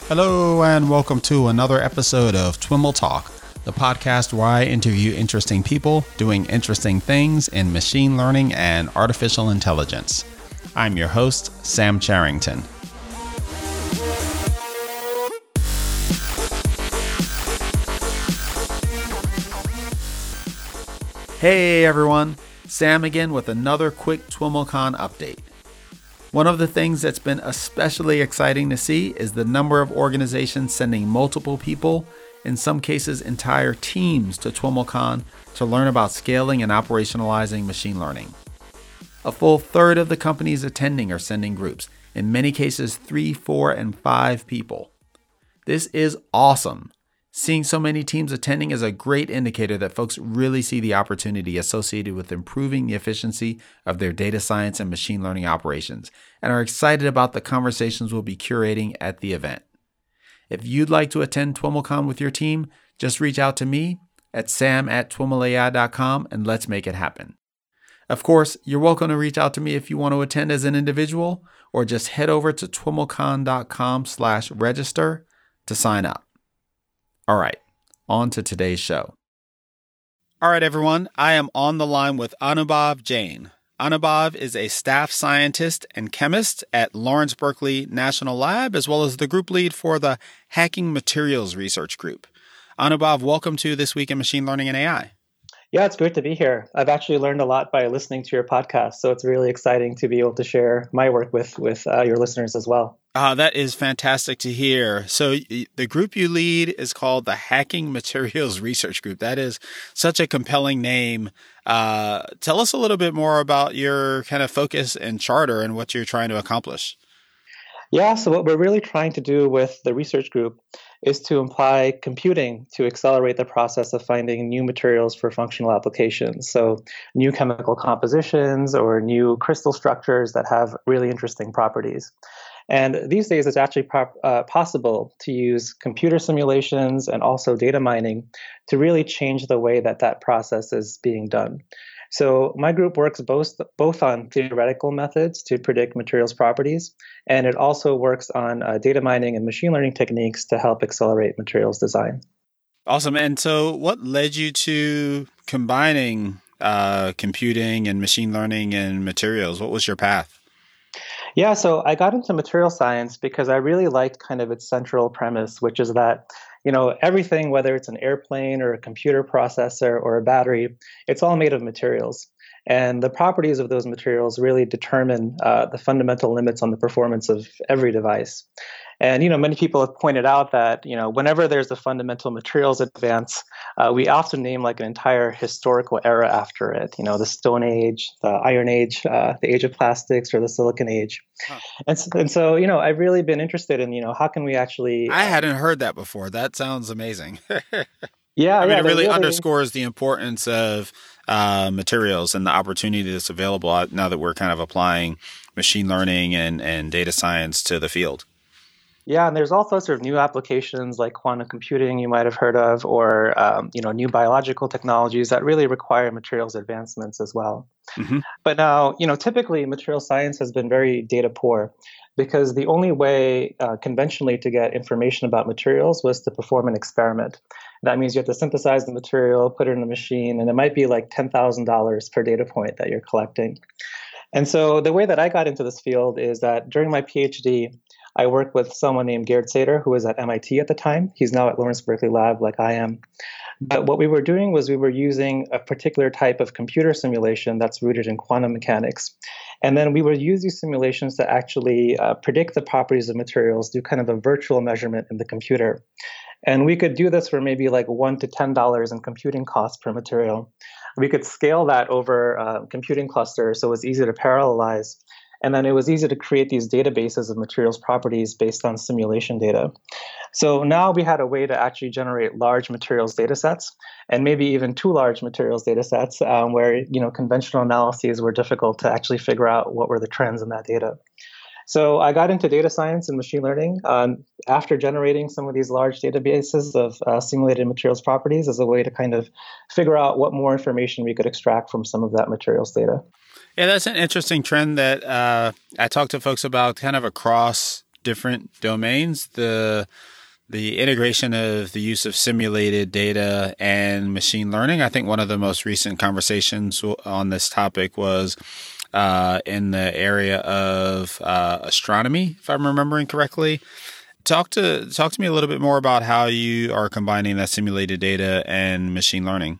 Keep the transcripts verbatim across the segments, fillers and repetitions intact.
Hello and welcome to another episode of TWIML Talk, the podcast where I interview interesting people doing interesting things in machine learning and artificial intelligence. I'm your host, Sam Charrington. Hey everyone, Sam again with another quick TWIMLcon update. One of the things that's been especially exciting to see is the number of organizations sending multiple people, in some cases entire teams, to TWIMLcon to learn about scaling and operationalizing machine learning. A full third of the companies attending are sending groups, in many cases three, four, and five people. This is awesome. Seeing so many teams attending is a great indicator that folks really see the opportunity associated with improving the efficiency of their data science and machine learning operations, and are excited about the conversations we'll be curating at the event. If you'd like to attend TWIMLcon with your team, just reach out to me at sam at twimlai dot com and let's make it happen. Of course, you're welcome to reach out to me if you want to attend as an individual, or just head over to twimlcon.com slash register to sign up. All right, on to today's show. All right, everyone, I am on the line with Anubhav Jain. Anubhav is a staff scientist and chemist at Lawrence Berkeley National Lab, as well as the group lead for the Hacking Materials Research Group. Anubhav, welcome to This Week in Machine Learning and A I. Yeah, it's great to be here. I've actually learned a lot by listening to your podcast, so it's really exciting to be able to share my work with, with uh, your listeners as well. Uh, that is fantastic to hear. So the group you lead is called the Hacking Materials Research Group. That is such a compelling name. Uh, tell us a little bit more about your kind of focus and charter and what you're trying to accomplish. Yeah, so what we're really trying to do with the research group is to apply computing to accelerate the process of finding new materials for functional applications. So new chemical compositions or new crystal structures that have really interesting properties. And these days, it's actually pro- uh, possible to use computer simulations and also data mining to really change the way that that process is being done. So my group works both, both on theoretical methods to predict materials properties, and it also works on uh, data mining and machine learning techniques to help accelerate materials design. Awesome. And so what led you to combining uh, computing and machine learning and materials? What was your path? Yeah, so I got into material science because I really liked kind of its central premise, which is that, you know, everything, whether it's an airplane or a computer processor or a battery, it's all made of materials. And the properties of those materials really determine uh, the fundamental limits on the performance of every device. And, you know, many people have pointed out that, you know, whenever there's a fundamental materials advance, uh, we often name like an entire historical era after it, you know, the Stone Age, the Iron Age, uh, the Age of Plastics, or the Silicon Age. Huh. And, so, and so, you know, I've really been interested in, you know, how can we actually... I hadn't heard that before. That sounds amazing. yeah, I mean, yeah, it really, really underscores the importance of uh, materials and the opportunity that's available now that we're kind of applying machine learning and, and data science to the field. Yeah, and there's all sorts of new applications like quantum computing you might have heard of, or um, you know, new biological technologies that really require materials advancements as well. Mm-hmm. But now, you know, typically material science has been very data poor because the only way uh, conventionally to get information about materials was to perform an experiment. That means you have to synthesize the material, put it in a machine, and it might be like ten thousand dollars per data point that you're collecting. And so the way that I got into this field is that during my PhD, I worked with someone named Gerd Sater, who was at M I T at the time. He's now at Lawrence Berkeley Lab, like I am. But what we were doing was we were using a particular type of computer simulation that's rooted in quantum mechanics. And then we would use these simulations to actually uh, predict the properties of materials, do kind of a virtual measurement in the computer. And we could do this for maybe like one to ten dollars in computing costs per material. We could scale that over uh, computing clusters so it was easy to parallelize. And then it was easy to create these databases of materials properties based on simulation data. So now we had a way to actually generate large materials data sets, and maybe even too large materials data sets um, where, you know, conventional analyses were difficult to actually figure out what were the trends in that data. So I got into data science and machine learning um, after generating some of these large databases of uh, simulated materials properties as a way to kind of figure out what more information we could extract from some of that materials data. Yeah, that's an interesting trend that uh, I talk to folks about kind of across different domains. The the integration of the use of simulated data and machine learning. I think one of the most recent conversations on this topic was uh, in the area of uh, astronomy, if I'm remembering correctly. Talk to talk to me a little bit more about how you are combining that simulated data and machine learning.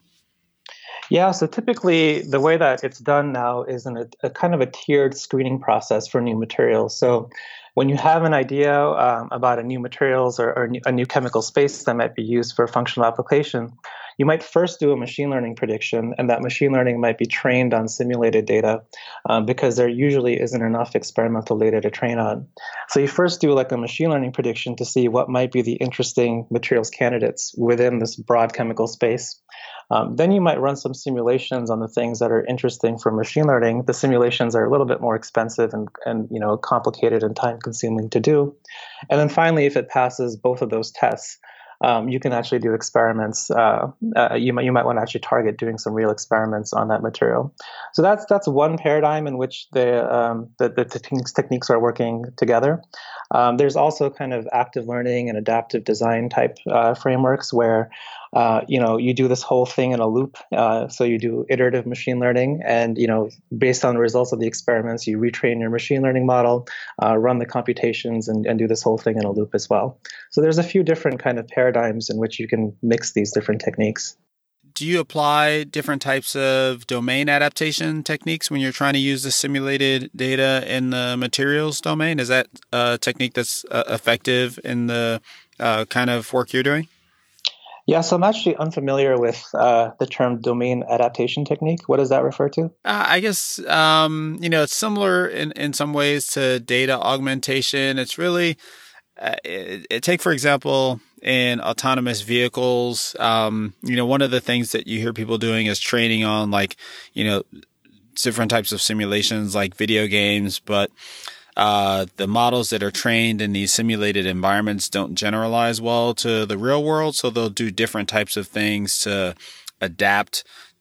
Yeah, so typically the way that it's done now is in a, a kind of a tiered screening process for new materials. So when you have an idea um, about a new materials or, or a new chemical space that might be used for a functional application, you might first do a machine learning prediction, and that machine learning might be trained on simulated data um, because there usually isn't enough experimental data to train on. So you first do like a machine learning prediction to see what might be the interesting materials candidates within this broad chemical space. Um, then you might run some simulations on the things that are interesting for machine learning. The simulations are a little bit more expensive and, and you know, complicated and time-consuming to do. And then finally, if it passes both of those tests, um, you can actually do experiments. Uh, uh, you might you might want to actually target doing some real experiments on that material. So that's that's one paradigm in which the um, the, the techniques techniques are working together. Um, there's also kind of active learning and adaptive design type uh, frameworks where uh, you know you do this whole thing in a loop. Uh, so you do iterative machine learning, and you know based on the results of the experiments, you retrain your machine learning model, uh, run the computations, and, and do this whole thing in a loop as well. So there's a few different kind of paradigms in which you can mix these different techniques. Do you apply different types of domain adaptation techniques when you're trying to use the simulated data in the materials domain? Is that a technique that's uh, effective in the uh, kind of work you're doing? Yeah, so I'm actually unfamiliar with uh, the term domain adaptation technique. What does that refer to? Uh, I guess, um, you know, it's similar in, in some ways to data augmentation. It's really, uh, it, it, take, for example, in autonomous vehicles, um, you know, one of the things that you hear people doing is training on like, you know, different types of simulations like video games, but Uh, the models that are trained in these simulated environments don't generalize well to the real world, so they'll do different types of things to adapt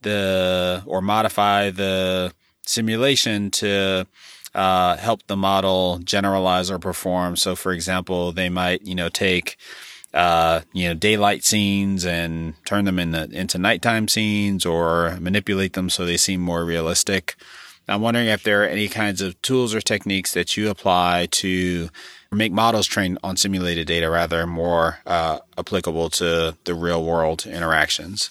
the or modify the simulation to uh, help the model generalize or perform. So, for example, they might, you know, take uh, you know daylight scenes and turn them into into nighttime scenes, or manipulate them so they seem more realistic. I'm wondering if there are any kinds of tools or techniques that you apply to make models trained on simulated data rather more uh, applicable to the real world interactions.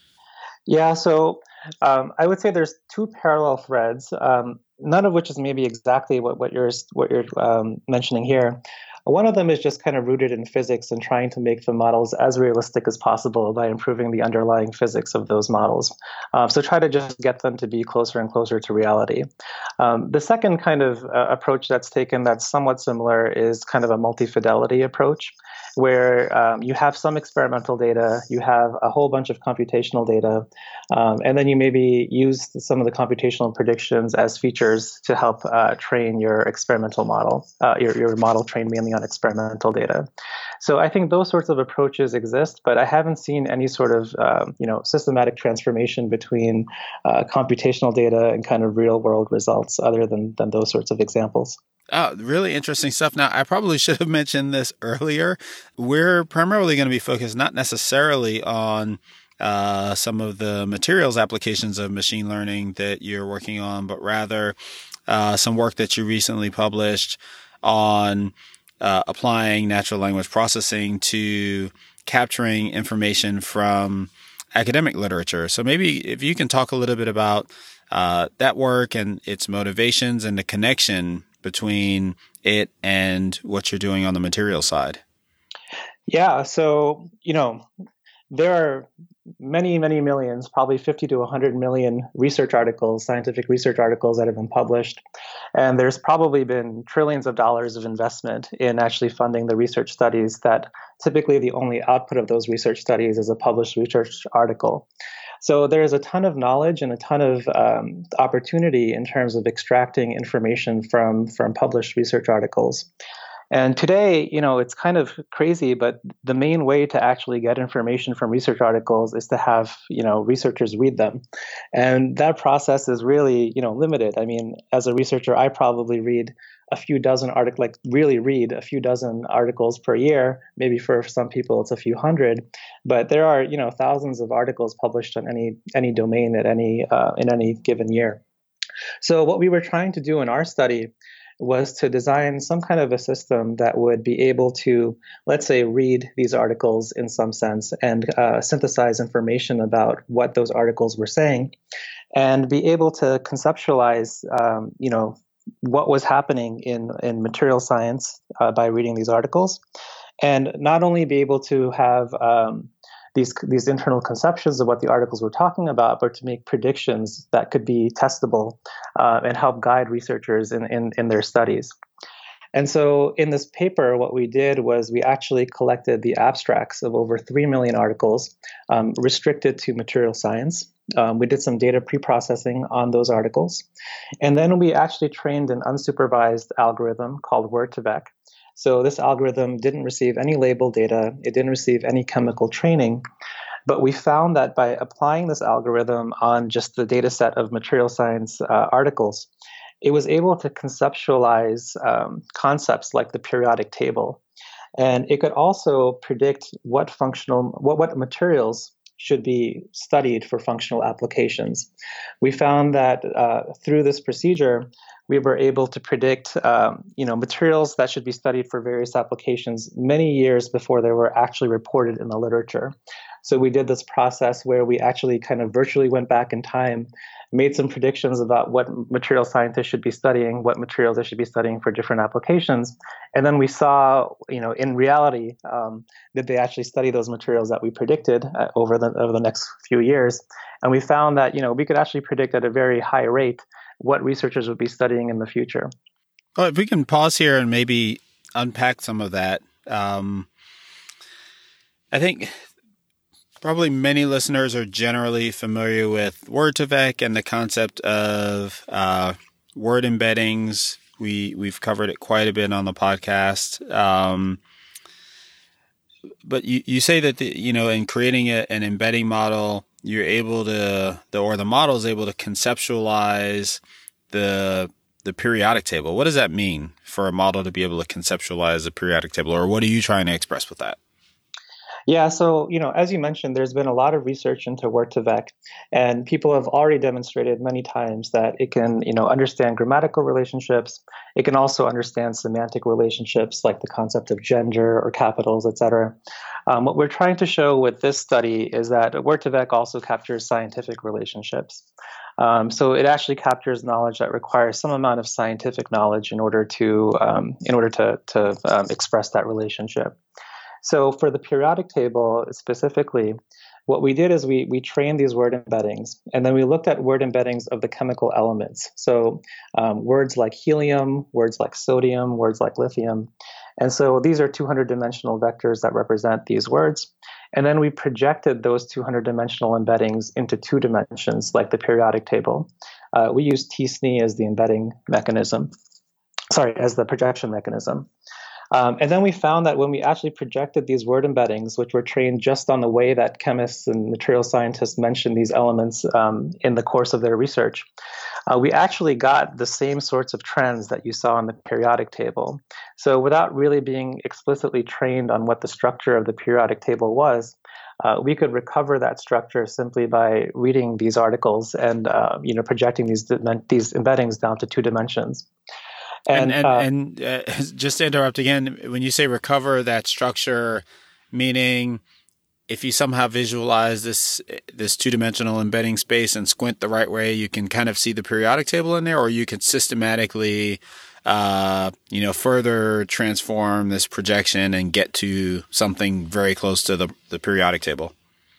Yeah, so um, I would say there's two parallel threads, um, none of which is maybe exactly what, what you're what you're um, mentioning here. One of them is just kind of rooted in physics and trying to make the models as realistic as possible by improving the underlying physics of those models. Uh, so try to just get them to be closer and closer to reality. Um, the second kind of uh, approach that's taken that's somewhat similar is kind of a multi-fidelity approach, where um, you have some experimental data, you have a whole bunch of computational data, um, and then you maybe use some of the computational predictions as features to help uh, train your experimental model, uh, your, your model trained mainly on experimental data. So I think those sorts of approaches exist, but I haven't seen any sort of um, you know systematic transformation between uh, computational data and kind of real world results other than, than those sorts of examples. Oh, really interesting stuff. Now, I probably should have mentioned this earlier. We're primarily going to be focused not necessarily on uh, some of the materials applications of machine learning that you're working on, but rather uh, some work that you recently published on uh, applying natural language processing to capturing information from academic literature. So maybe if you can talk a little bit about uh, that work and its motivations and the connection between it and what you're doing on the material side. Yeah, so, you know, there are many, many millions, probably fifty to one hundred million research articles, scientific research articles that have been published. And there's probably been trillions of dollars of investment in actually funding the research studies that typically the only output of those research studies is a published research article. So there's a ton of knowledge and a ton of um, opportunity in terms of extracting information from, from published research articles. And today, you know, it's kind of crazy, but the main way to actually get information from research articles is to have, you know, researchers read them. And that process is really, you know, limited. I mean, as a researcher, I probably read a few dozen articles, like really read a few dozen articles per year. Maybe for some people it's a few hundred, but there are, you know, thousands of articles published on any any domain at any uh, in any given year. So what we were trying to do in our study was to design some kind of a system that would be able to, let's say, read these articles in some sense and uh, synthesize information about what those articles were saying, and be able to conceptualize, um, you know, what was happening in, in material science uh, by reading these articles, and not only be able to have um, these these internal conceptions of what the articles were talking about, but to make predictions that could be testable uh, and help guide researchers in, in, in their studies. And so in this paper, what we did was we actually collected the abstracts of over three million articles um, restricted to material science. Um, we did some data pre-processing on those articles. And then we actually trained an unsupervised algorithm called word to vec. So this algorithm didn't receive any label data. It didn't receive any chemical training. But we found that by applying this algorithm on just the data set of material science uh, articles, it was able to conceptualize um, concepts like the periodic table. And it could also predict what functional, what, what materials should be studied for functional applications. We found that uh, through this procedure, we were able to predict um, you know, materials that should be studied for various applications many years before they were actually reported in the literature. So we did this process where we actually kind of virtually went back in time, made some predictions about what material scientists should be studying, what materials they should be studying for different applications. And then we saw, you know, in reality, um, did they actually study those materials that we predicted uh, over the over the next few years? And we found that, you know, we could actually predict at a very high rate what researchers would be studying in the future. Well, if we can pause here and maybe unpack some of that. Um, I think probably many listeners are generally familiar with word to vec and the concept of uh, word embeddings. We, we've covered it quite a bit on the podcast. Um, but you, you say that, the, you know, in creating a, an embedding model, you're able to, the, or the model is able to conceptualize the the periodic table. What does that mean for a model to be able to conceptualize a periodic table, or what are you trying to express with that? Yeah, so, you know, as you mentioned, there's been a lot of research into word to vec, and people have already demonstrated many times that it can, you know, understand grammatical relationships. It can also understand semantic relationships like the concept of gender or capitals, et cetera. Um, what we're trying to show with this study is that word to vec also captures scientific relationships. Um, so it actually captures knowledge that requires some amount of scientific knowledge in order to um, in order to to um, express that relationship. So for the periodic table specifically, what we did is we we trained these word embeddings, and then we looked at word embeddings of the chemical elements. So um, words like helium, words like sodium, words like lithium. And so these are two hundred dimensional vectors that represent these words. And then we projected those two hundred dimensional embeddings into two dimensions, like the periodic table. Uh, we used T S N E as the embedding mechanism, sorry, as the projection mechanism. Um, and then we found that when we actually projected these word embeddings, which were trained just on the way that chemists and material scientists mention these elements um, in the course of their research, uh, we actually got the same sorts of trends that you saw in the periodic table. So without really being explicitly trained on what the structure of the periodic table was, uh, we could recover that structure simply by reading these articles and uh, you know, projecting these these embeddings down to two dimensions. And and, and, uh, and uh, just to interrupt again, when you say recover that structure, meaning if you somehow visualize this this two-dimensional embedding space and squint the right way, you can kind of see the periodic table in there, or you can systematically, uh, you know, further transform this projection and get to something very close to the, the periodic table.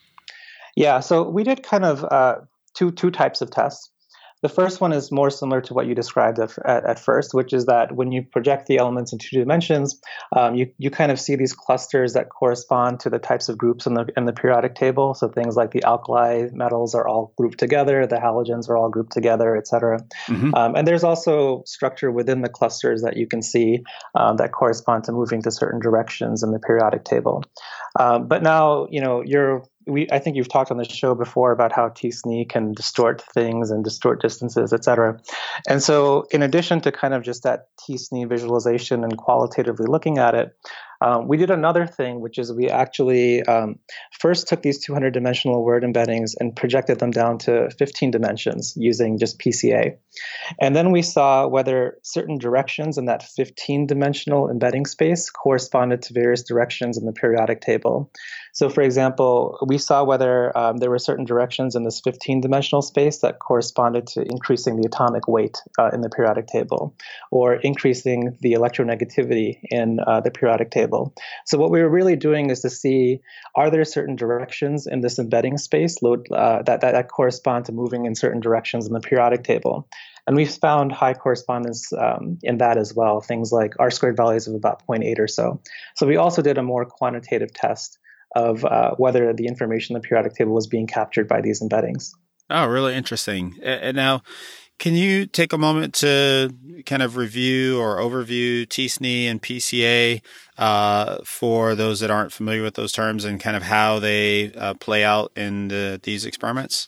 Yeah, so we did kind of uh, two two types of tests. The first one is more similar to what you described at, at, at first, which is that when you project the elements in two dimensions, um, you, you kind of see these clusters that correspond to the types of groups in the in the periodic table. So things like the alkali metals are all grouped together, the halogens are all grouped together, et cetera. Mm-hmm. Um, and there's also structure within the clusters that you can see um, that correspond to moving to certain directions in the periodic table. Um, but now, you know, you're we I think you've talked on the show before about how T S N E can distort things and distort distances, et cetera. And so in addition to kind of just that T S N E visualization and qualitatively looking at it, um, we did another thing, which is we actually um, first took these two hundred dimensional word embeddings and projected them down to fifteen dimensions using just P C A. And then we saw whether certain directions in that fifteen dimensional embedding space corresponded to various directions in the periodic table. So for example, we saw whether um, there were certain directions in this fifteen dimensional space that corresponded to increasing the atomic weight uh, in the periodic table, or increasing the electronegativity in uh, the periodic table. So what we were really doing is to see, are there certain directions in this embedding space load, uh, that, that, that correspond to moving in certain directions in the periodic table? And we've found high correspondence um, in that as well, things like R squared values of about zero point eight or so. So we also did a more quantitative test of uh, whether the information in the periodic table was being captured by these embeddings. Oh, really interesting. And now, can you take a moment to kind of review or overview T S N E and P C A uh, for those that aren't familiar with those terms and kind of how they uh, play out in the, these experiments?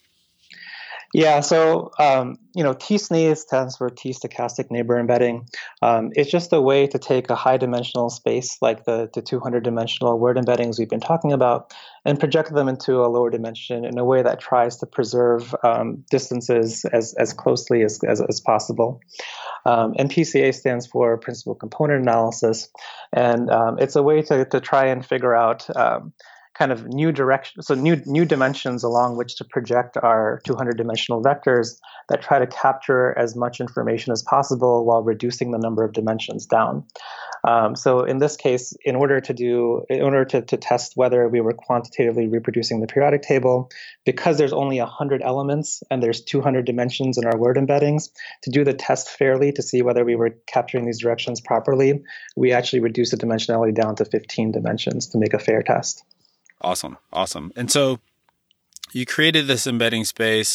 Yeah, so um, you know, T S N E stands for T stochastic neighbor embedding. Um, it's just a way to take a high dimensional space like the, the two hundred dimensional word embeddings we've been talking about and project them into a lower dimension in a way that tries to preserve um, distances as, as closely as, as, as possible. Um, and P C A stands for principal component analysis. And um, it's a way to, to try and figure out um, kind of new direction, so new new dimensions along which to project our two hundred dimensional vectors that try to capture as much information as possible while reducing the number of dimensions down. Um, so in this case, in order to do, in order to, to test whether we were quantitatively reproducing the periodic table, because there's only one hundred elements and there's two hundred dimensions in our word embeddings, to do the test fairly to see whether we were capturing these directions properly, we actually reduced the dimensionality down to fifteen dimensions to make a fair test. Awesome. Awesome. And so you created this embedding space,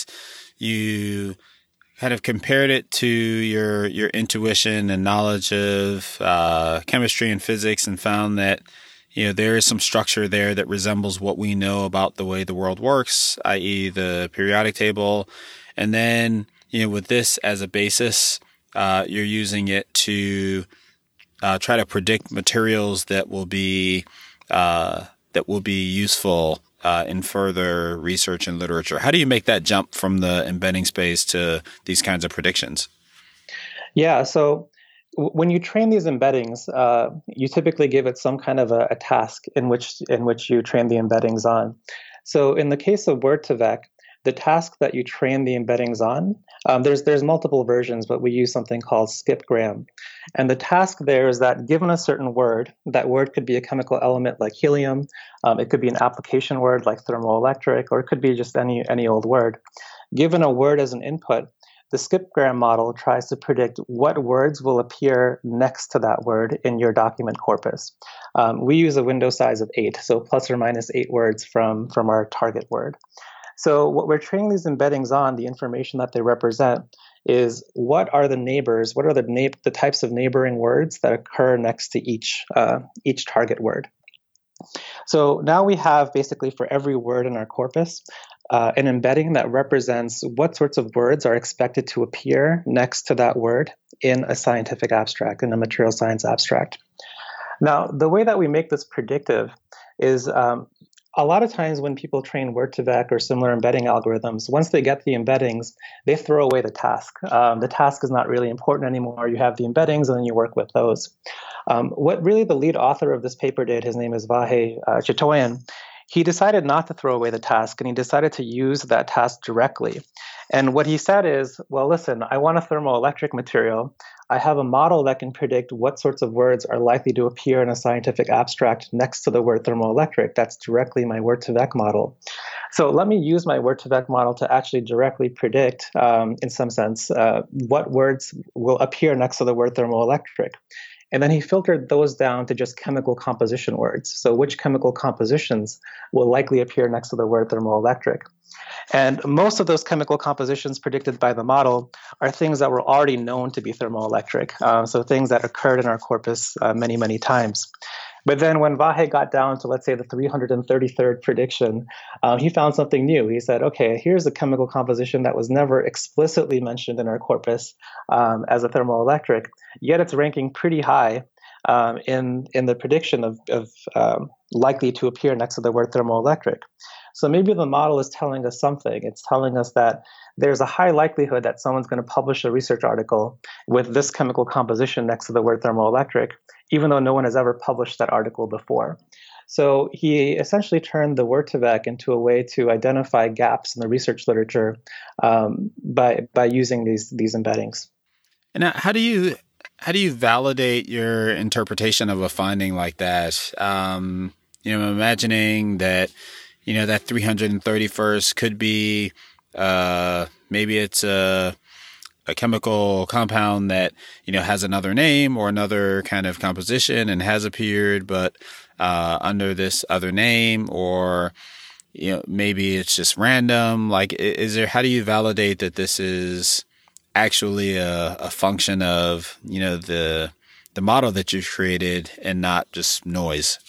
you kind of compared it to your, your intuition and knowledge of uh, chemistry and physics and found that, you know, there is some structure there that resembles what we know about the way the world works, that is the periodic table. And then, you know, with this as a basis, uh, you're using it to uh, try to predict materials that will be, uh, that will be useful uh, in further research and literature. How do you make that jump from the embedding space to these kinds of predictions? Yeah, so w- when you train these embeddings, uh, you typically give it some kind of a, a task in which in which you train the embeddings on. So in the case of word to vec, the task that you train the embeddings on, um, there's there's multiple versions, but we use something called skipgram. And the task there is that given a certain word, that word could be a chemical element like helium, um, it could be an application word like thermoelectric, or it could be just any, any old word. Given a word as an input, the skipgram model tries to predict what words will appear next to that word in your document corpus. Um, we use a window size of eight, so plus or minus eight words from, from our target word. So what we're training these embeddings on, the information that they represent, is what are the neighbors, what are the na- the types of neighboring words that occur next to each uh, each target word. So now we have basically for every word in our corpus, uh, an embedding that represents what sorts of words are expected to appear next to that word in a scientific abstract, in a material science abstract. Now, the way that we make this predictive is um, a lot of times when people train word to vec or similar embedding algorithms, once they get the embeddings, they throw away the task. Um, the task is not really important anymore. You have the embeddings and then you work with those. Um, what really the lead author of this paper did, his name is Vahe uh, Chetoyan, he decided not to throw away the task and he decided to use that task directly. And what he said is, well, listen, I want a thermoelectric material. I have a model that can predict what sorts of words are likely to appear in a scientific abstract next to the word thermoelectric. That's directly my word to vec model. So let me use my word to vec model to actually directly predict, um, in some sense, uh, what words will appear next to the word thermoelectric. And then he filtered those down to just chemical composition words. So which chemical compositions will likely appear next to the word thermoelectric? And most of those chemical compositions predicted by the model are things that were already known to be thermoelectric. Uh, so things that occurred in our corpus uh, many, many times. But then when Vahe got down to, let's say, the three hundred thirty-third prediction, um, he found something new. He said, okay, here's a chemical composition that was never explicitly mentioned in our corpus um, as a thermoelectric, yet it's ranking pretty high um, in, in the prediction of, of um, likely to appear next to the word thermoelectric. So maybe the model is telling us something. It's telling us that there's a high likelihood that someone's going to publish a research article with this chemical composition next to the word thermoelectric, even though no one has ever published that article before. So he essentially turned the Word2Vec into a way to identify gaps in the research literature um, by by using these these embeddings. And now, how do you how do you validate your interpretation of a finding like that? Um, you know, imagining that you know that three hundred thirty-first could be uh, maybe it's a a chemical compound that, you know, has another name or another kind of composition and has appeared, but uh, under this other name, or, you know, maybe it's just random. Like, is there, how do you validate that this is actually a, a function of, you know, the, the model that you've created and not just noise?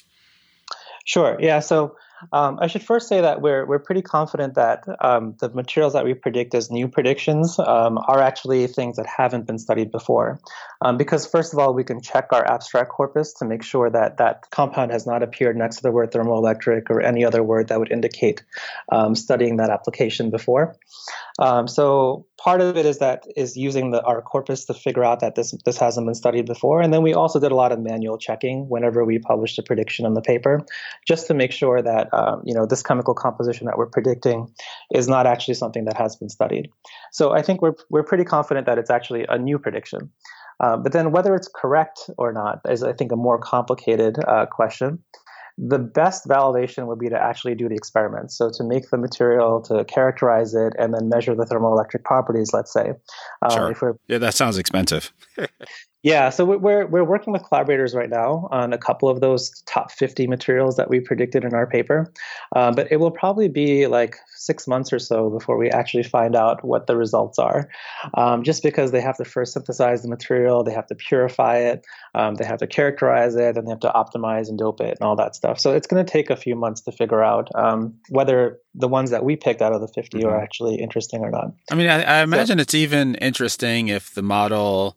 Sure. Yeah. So Um, I should first say that we're we're pretty confident that um, the materials that we predict as new predictions um, are actually things that haven't been studied before. Um, because first of all, we can check our abstract corpus to make sure that that compound has not appeared next to the word thermoelectric or any other word that would indicate um, studying that application before. Um, so part of it is that is using the, our corpus to figure out that this this hasn't been studied before. And then we also did a lot of manual checking whenever we published a prediction on the paper, just to make sure that um, you know this chemical composition that we're predicting is not actually something that has been studied. So I think we're we're pretty confident that it's actually a new prediction. Uh, but then whether it's correct or not is, I think, a more complicated uh, question. The best validation would be to actually do the experiments. So to make the material, to characterize it, and then measure the thermoelectric properties, let's say. Uh, sure. If we're, yeah, that sounds expensive. Yeah, so we're we're working with collaborators right now on a couple of those top fifty materials that we predicted in our paper, uh, but it will probably be like six months or so before we actually find out what the results are, um, just because they have to first synthesize the material, they have to purify it, um, they have to characterize it, and they have to optimize and dope it and all that stuff. So it's going to take a few months to figure out um, whether the ones that we picked out of the fifty mm-hmm. are actually interesting or not. I mean, I, I imagine so, it's even interesting if the model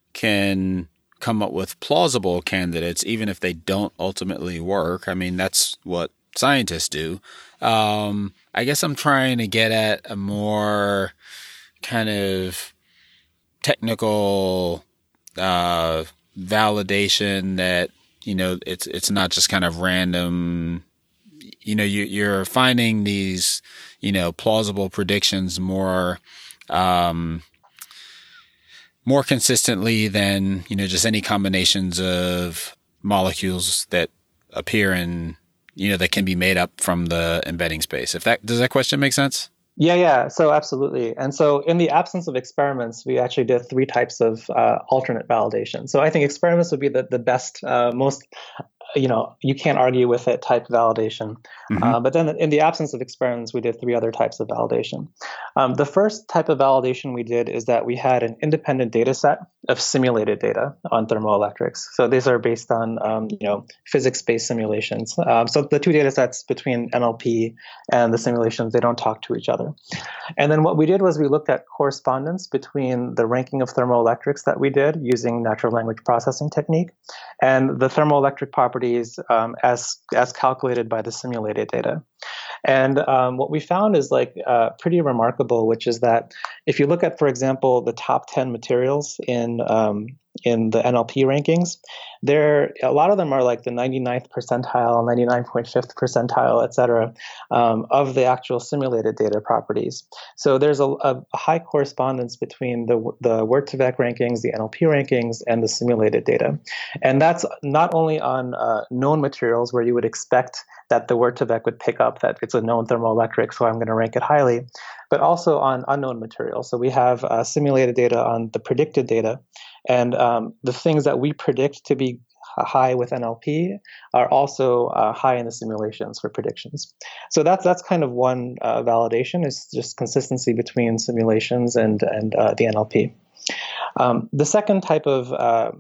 can come up with plausible candidates, even if they don't ultimately work. I mean, that's what scientists do. Um, I guess I'm trying to get at a more kind of technical uh, validation that, you know, it's it's not just kind of random. You know, you, you're finding these, you know, plausible predictions more um more consistently than, you know, just any combinations of molecules that appear in, you know, that can be made up from the embedding space. If that, does that question make sense? Yeah, yeah. So absolutely. And so in the absence of experiments, we actually did three types of uh, alternate validation. So I think experiments would be the, the best, uh, most, you know, you can't argue with it type validation. Mm-hmm. Uh, but then in the absence of experiments, we did three other types of validation. Um, the first type of validation we did is that we had an independent data set of simulated data on thermoelectrics. So these are based on, um, you know, physics-based simulations. Um, so the two data sets between N L P and the simulations, they don't talk to each other. And then what we did was we looked at correspondence between the ranking of thermoelectrics that we did using natural language processing technique and the thermoelectric properties um, as as calculated by the simulated data. And um, what we found is like uh, pretty remarkable, which is that if you look at, for example, the top ten materials in um, in the N L P rankings, there a lot of them are like the ninety-ninth percentile, ninety-nine point five percentile, et cetera, um, of the actual simulated data properties. So there's a, a high correspondence between the the Word2Vec rankings, the N L P rankings, and the simulated data. And that's not only on uh, known materials where you would expect that the Word2Vec would pick up that it's a known thermoelectric, so I'm going to rank it highly, but also on unknown materials. So we have uh, simulated data on the predicted data, and um, the things that we predict to be high with N L P are also uh, high in the simulations for predictions. So that's that's kind of one uh, validation, is just consistency between simulations and and uh, the N L P. Um, the second type of uh,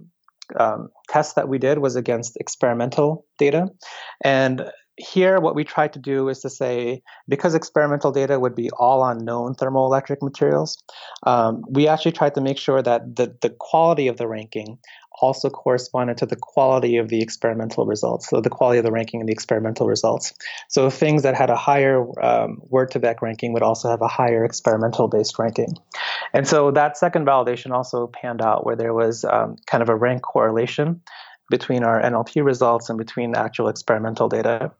um, test that we did was against experimental data. And here, what we tried to do is to say, because experimental data would be all on known thermoelectric materials, um, we actually tried to make sure that the, the quality of the ranking also corresponded to the quality of the experimental results, so the quality of the ranking and the experimental results. So things that had a higher um, word-to-vec ranking would also have a higher experimental-based ranking. And so that second validation also panned out, where there was um, kind of a rank correlation between our N L P results and between the actual experimental data.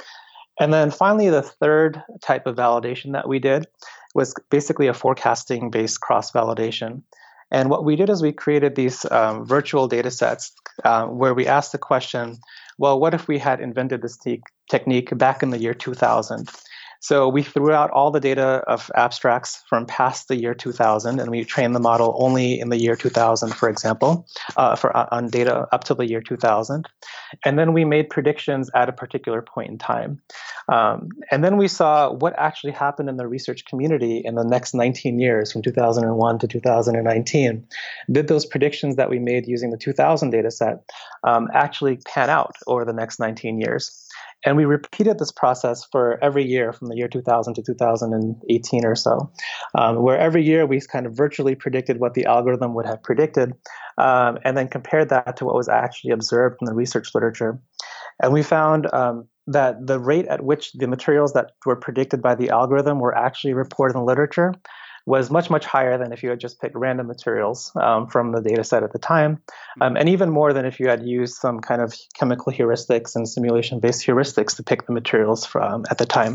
And then finally, the third type of validation that we did was basically a forecasting-based cross-validation. And what we did is we created these um, virtual data sets uh, where we asked the question, well, what if we had invented this te- technique back in the year two thousand? So we threw out all the data of abstracts from past the year two thousand, and we trained the model only in the year two thousand, for example, uh, for uh, on data up to the year two thousand. And then we made predictions at a particular point in time. Um, and then we saw what actually happened in the research community in the next nineteen years, from two thousand one to two thousand nineteen. Did those predictions that we made using the two thousand data set um, actually pan out over the next nineteen years? And we repeated this process for every year from the year two thousand to two thousand eighteen or so, um, where every year we kind of virtually predicted what the algorithm would have predicted, um, and then compared that to what was actually observed in the research literature. And we found um, that the rate at which the materials that were predicted by the algorithm were actually reported in the literature was much, much higher than if you had just picked random materials um, from the data set at the time, um, and even more than if you had used some kind of chemical heuristics and simulation-based heuristics to pick the materials from at the time.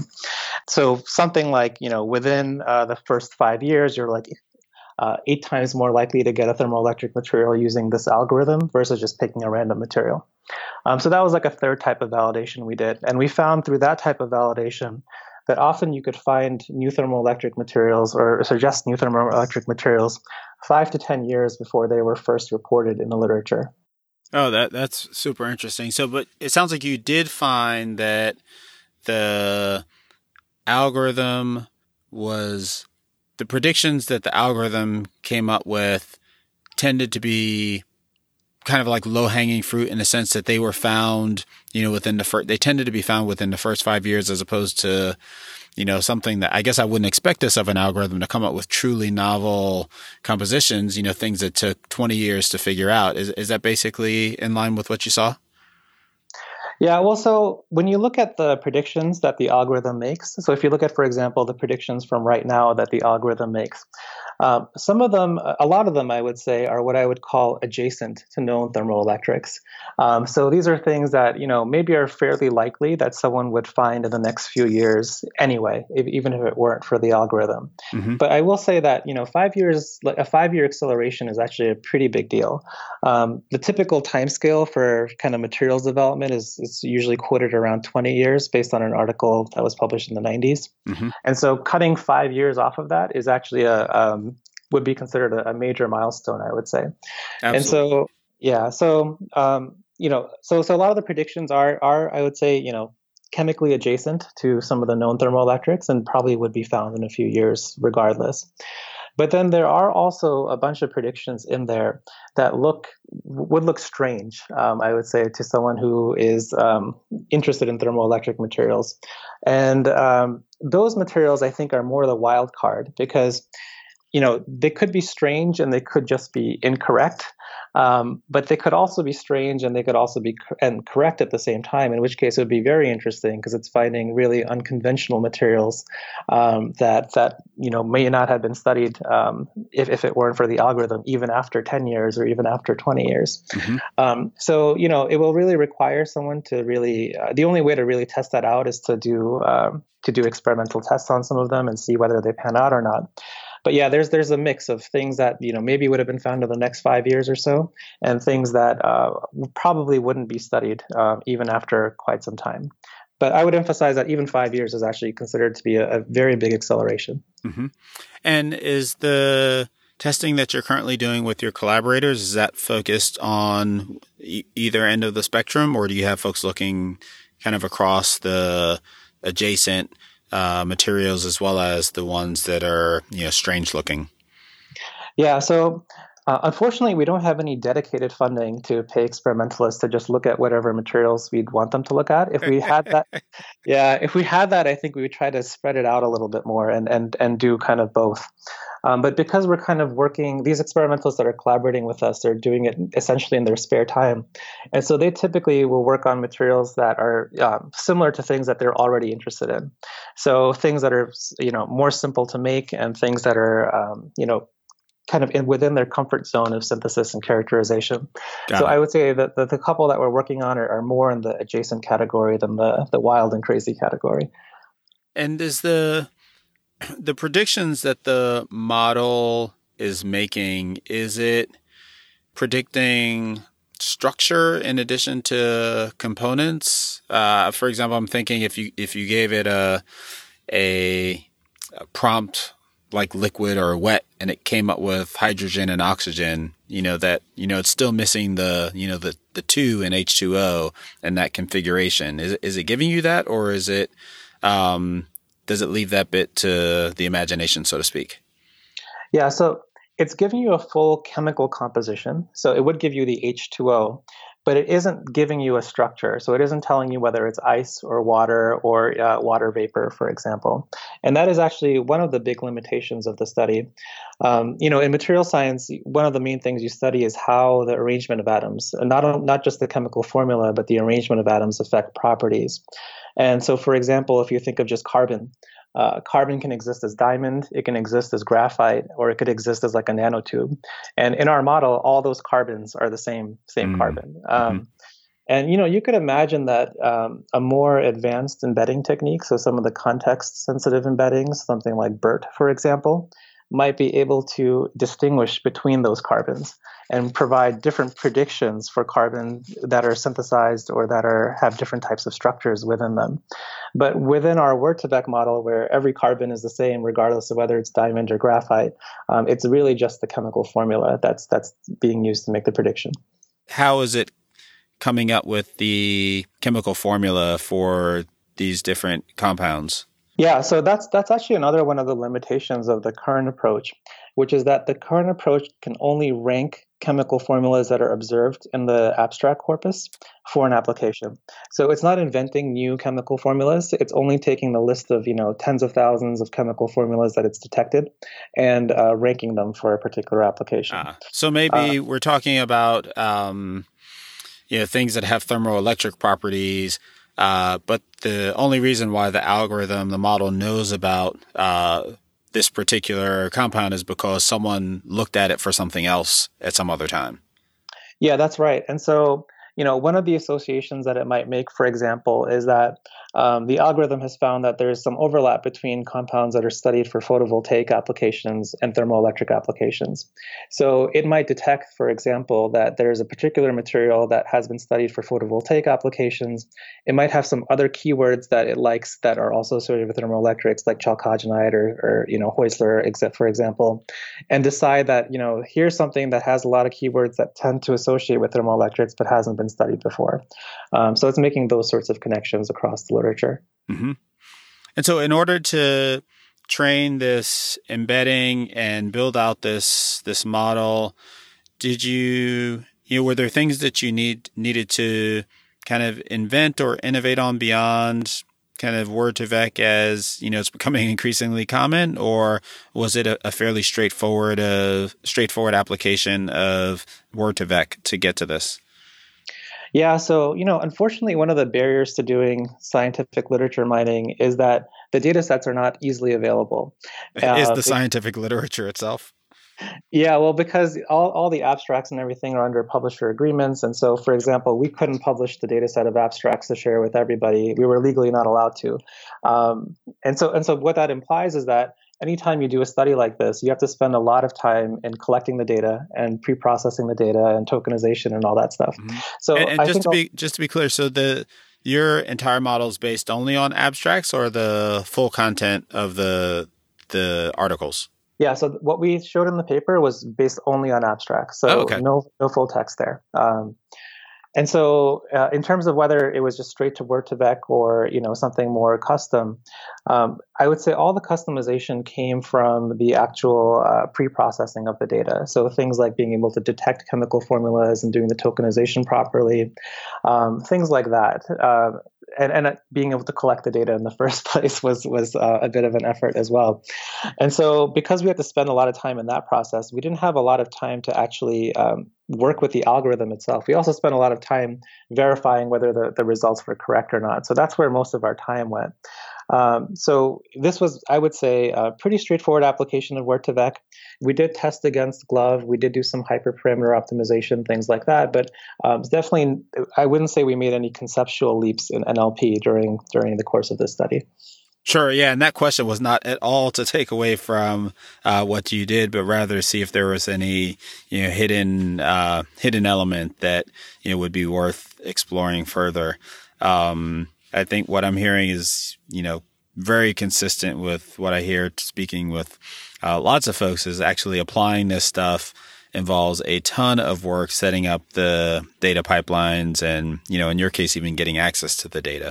So something like, you know, within uh, the first five years, you're like uh, eight times more likely to get a thermoelectric material using this algorithm versus just picking a random material. Um, so that was like a third type of validation we did. And we found through that type of validation that often you could find new thermoelectric materials or suggest new thermoelectric materials five to ten years before they were first reported in the literature. Oh, that that's super interesting. So, but it sounds like you did find that the algorithm was, the predictions that the algorithm came up with tended to be kind of like low-hanging fruit in the sense that they were found, you know, within the first, they tended to be found within the first five years as opposed to, you know, something that I guess I wouldn't expect this of an algorithm to come up with truly novel compositions, you know, things that took twenty years to figure out. Is is that basically in line with what you saw? Yeah, well, so when you look at the predictions that the algorithm makes, so if you look at, for example, the predictions from right now that the algorithm makes, um, some of them, a lot of them, I would say, are what I would call adjacent to known thermoelectrics. Um, so these are things that, you know, maybe are fairly likely that someone would find in the next few years anyway, if, even if it weren't for the algorithm. Mm-hmm. But I will say that, you know, five years, a five-year acceleration is actually a pretty big deal. Um, the typical timescale for kind of materials development is It's usually quoted around twenty years based on an article that was published in the nineties. Mm-hmm. And so cutting five years off of that is actually a um, would be considered a, a major milestone, I would say. Absolutely. And so, yeah, so, um, you know, so so a lot of the predictions are, are, I would say, you know, chemically adjacent to some of the known thermoelectrics and probably would be found in a few years regardless. But then there are also a bunch of predictions in there that look would look strange, um, I would say, to someone who is um, interested in thermoelectric materials. And um, those materials, I think, are more the wild card because, you know, they could be strange and they could just be incorrect. Um, but they could also be strange and they could also be co- and correct at the same time, in which case it would be very interesting because it's finding really unconventional materials um, that, that, you know, may not have been studied um, if, if it weren't for the algorithm, even after ten years or even after twenty years. Mm-hmm. Um, so, you know, it will really require someone to really, uh, the only way to really test that out is to do, um, to do experimental tests on some of them and see whether they pan out or not. But yeah, there's there's a mix of things that, you know, maybe would have been found in the next five years or so, and things that uh, probably wouldn't be studied uh, even after quite some time. But I would emphasize that even five years is actually considered to be a, a very big acceleration. Mm-hmm. And is the testing that you're currently doing with your collaborators, is that focused on e- either end of the spectrum, or do you have folks looking kind of across the adjacent Uh, materials as well as the ones that are, you know, strange looking? Yeah. So Uh, unfortunately, we don't have any dedicated funding to pay experimentalists to just look at whatever materials we'd want them to look at. If we had that, yeah, if we had that, I think we would try to spread it out a little bit more and and and do kind of both. Um, but because we're kind of working, these experimentalists that are collaborating with us, they're doing it essentially in their spare time, and so they typically will work on materials that are um, similar to things that they're already interested in. So things that are you know more simple to make and things that are um, you know kind of in within their comfort zone of synthesis and characterization. Got So it. I would say that the, the couple that we're working on are, are more in the adjacent category than the the wild and crazy category. And is the the predictions that the model is making, is it predicting structure in addition to components? Uh, for example, I'm thinking if you if you gave it a a, a prompt like liquid or wet, and it came up with hydrogen and oxygen, you know, that, you know, it's still missing the, you know, the, the two in H two O and that configuration. Is it, is it giving you that, or is it, um, does it leave that bit to the imagination, so to speak? Yeah, so it's giving you a full chemical composition. So it would give you the H two O, but it isn't giving you a structure. So it isn't telling you whether it's ice or water or uh, water vapor, for example. And that is actually one of the big limitations of the study. Um, you know, in material science, one of the main things you study is how the arrangement of atoms, not, not just the chemical formula, but the arrangement of atoms affect properties. And so, for example, if you think of just carbon, Uh, carbon can exist as diamond, it can exist as graphite, or it could exist as like a nanotube. And in our model, all those carbons are the same same mm-hmm. carbon. Um, mm-hmm. And you know, you could imagine that um, a more advanced embedding technique, so some of the context-sensitive embeddings, something like BERT, for example, might be able to distinguish between those carbons and provide different predictions for carbon that are synthesized or that are have different types of structures within them. But within our Wurtebek model, where every carbon is the same regardless of whether it's diamond or graphite, um, it's really just the chemical formula that's that's being used to make the prediction. How is it coming up with the chemical formula for these different compounds? Yeah, so that's that's actually another one of the limitations of the current approach, which is that the current approach can only rank chemical formulas that are observed in the abstract corpus for an application. So it's not inventing new chemical formulas. It's only taking the list of, you know, tens of thousands of chemical formulas that it's detected and uh, ranking them for a particular application. Ah, so maybe uh, we're talking about, um, you know, things that have thermoelectric properties. Uh, but the only reason why the algorithm, the model knows about uh, this particular compound is because someone looked at it for something else at some other time. Yeah, that's right. And so, you know, one of the associations that it might make, for example, is that um, the algorithm has found that there's some overlap between compounds that are studied for photovoltaic applications and thermoelectric applications. So it might detect, for example, that there's a particular material that has been studied for photovoltaic applications. It might have some other keywords that it likes that are also associated with thermoelectrics, like chalcogenide or, or you know, Heusler, for example, and decide that, you know, here's something that has a lot of keywords that tend to associate with thermoelectrics but hasn't been studied before. Um, so it's making those sorts of connections across the literature. Mm-hmm. And so in order to train this embedding and build out this this model, did you, you know, were there things that you need needed to kind of invent or innovate on beyond kind of Wurtebek as, you know, it's becoming increasingly common, or was it a, a fairly straightforward uh, straightforward application of Wurtebek to get to this? Yeah, so, you know, unfortunately, one of the barriers to doing scientific literature mining is that the data sets are not easily available. Is uh, the scientific literature itself? Yeah, well, because all, all the abstracts and everything are under publisher agreements. And so, for example, we couldn't publish the data set of abstracts to share with everybody. We were legally not allowed to. Um, and so, and so what that implies is that anytime you do a study like this, you have to spend a lot of time in collecting the data and pre-processing the data and tokenization and all that stuff. Mm-hmm. So, and, and I just think to be just to be clear, so the your entire model is based only on abstracts, or the full content of the the articles? Yeah, so what we showed in the paper was based only on abstracts, so oh, okay. no no full text there. Um, And so uh, in terms of whether it was just straight to Word to Vec or, you know, something more custom, um, I would say all the customization came from the actual uh, pre-processing of the data. So things like being able to detect chemical formulas and doing the tokenization properly, um, things like that. Uh, and, and being able to collect the data in the first place was, was uh, a bit of an effort as well. And so because we had to spend a lot of time in that process, we didn't have a lot of time to actually um, work with the algorithm itself. We also spent a lot of time verifying whether the, the results were correct or not. So that's where most of our time went. Um, so this was, I would say, a pretty straightforward application of Word to Vec. We did test against GloVe. We did do some hyperparameter optimization, things like that. But um, it's definitely, I wouldn't say we made any conceptual leaps in N L P during during the course of this study. Sure, yeah, and that question was not at all to take away from uh, what you did, but rather see if there was any, you know, hidden uh, hidden element that, you know, would be worth exploring further. Um, I think what I'm hearing is, you know, very consistent with what I hear speaking with uh, lots of folks is actually applying this stuff involves a ton of work setting up the data pipelines and, you know, in your case, even getting access to the data.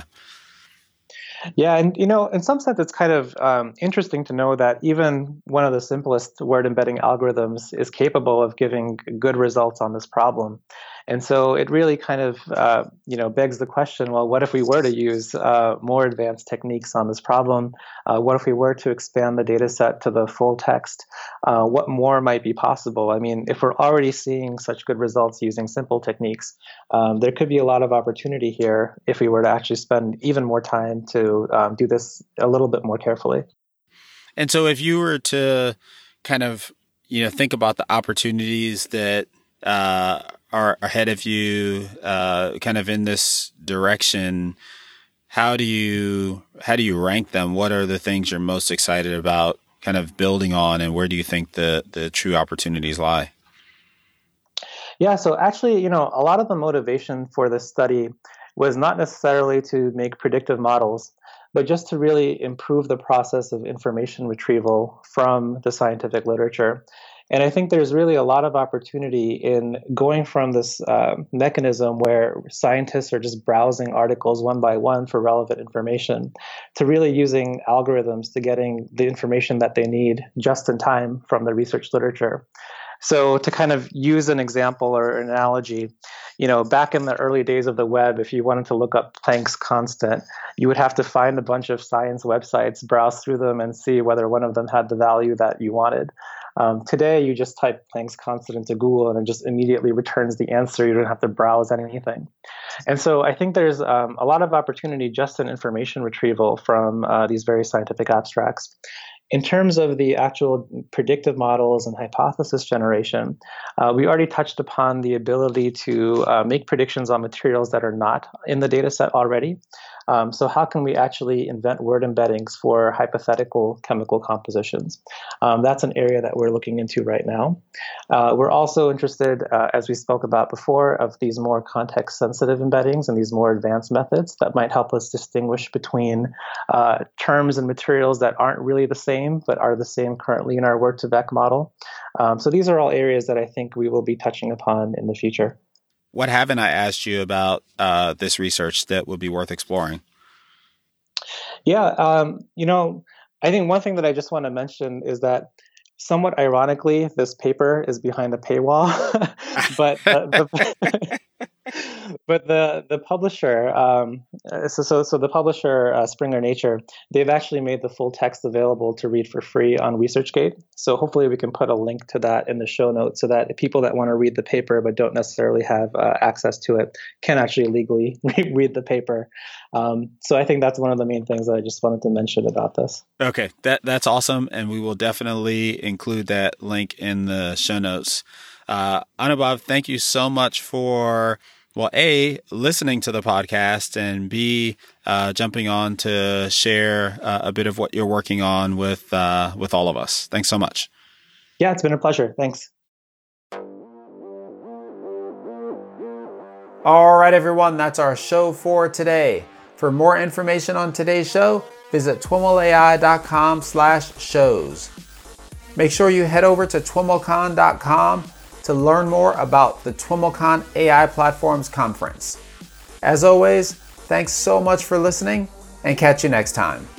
Yeah, and you know, in some sense, it's kind of um, interesting to know that even one of the simplest word embedding algorithms is capable of giving good results on this problem. And so it really kind of, uh, you know, begs the question, well, what if we were to use uh, more advanced techniques on this problem? Uh, what if we were to expand the data set to the full text? Uh, what more might be possible? I mean, if we're already seeing such good results using simple techniques, um, there could be a lot of opportunity here if we were to actually spend even more time to um, do this a little bit more carefully. And so if you were to kind of, you know, think about the opportunities that uh, are ahead of you, uh, kind of in this direction, how do you how do you rank them? What are the things you're most excited about kind of building on, and where do you think the the true opportunities lie? Yeah, so actually, you know, a lot of the motivation for this study was not necessarily to make predictive models, but just to really improve the process of information retrieval from the scientific literature. And I think there's really a lot of opportunity in going from this uh, mechanism where scientists are just browsing articles one by one for relevant information to really using algorithms to getting the information that they need just in time from the research literature. So to kind of use an example or an analogy, you know, back in the early days of the web, if you wanted to look up Planck's constant, you would have to find a bunch of science websites, browse through them, and see whether one of them had the value that you wanted. Um, today, you just type Planck's constant into Google and it just immediately returns the answer. You don't have to browse anything. And so I think there's um, a lot of opportunity just in information retrieval from uh, these very scientific abstracts. In terms of the actual predictive models and hypothesis generation, uh, we already touched upon the ability to uh, make predictions on materials that are not in the data set already. Um, so how can we actually invent word embeddings for hypothetical chemical compositions? Um, that's an area that we're looking into right now. Uh, we're also interested, uh, as we spoke about before, of these more context-sensitive embeddings and these more advanced methods that might help us distinguish between uh, terms and materials that aren't really the same, but are the same currently in our Word to Vec model. Um, so these are all areas that I think we will be touching upon in the future. What haven't I asked you about uh, this research that would be worth exploring? Yeah, um, you know, I think one thing that I just want to mention is that somewhat ironically, this paper is behind a paywall, but uh, the, but the the publisher, um, so so so the publisher uh, Springer Nature, they've actually made the full text available to read for free on ResearchGate. So hopefully we can put a link to that in the show notes so that people that want to read the paper but don't necessarily have uh, access to it can actually legally read the paper. Um, so I think that's one of the main things that I just wanted to mention about this. Okay, that that's awesome, and we will definitely include that link in the show notes. Uh, Anubhav, thank you so much for, well, A, listening to the podcast, and B, uh, jumping on to share uh, a bit of what you're working on with uh, with all of us. Thanks so much. Yeah, it's been a pleasure. Thanks. All right, everyone, that's our show for today. For more information on today's show, visit twimlai.com slash shows. Make sure you head over to twimlcon dot com to learn more about the TWIMLcon A I Platforms Conference. As always, thanks so much for listening, and catch you next time.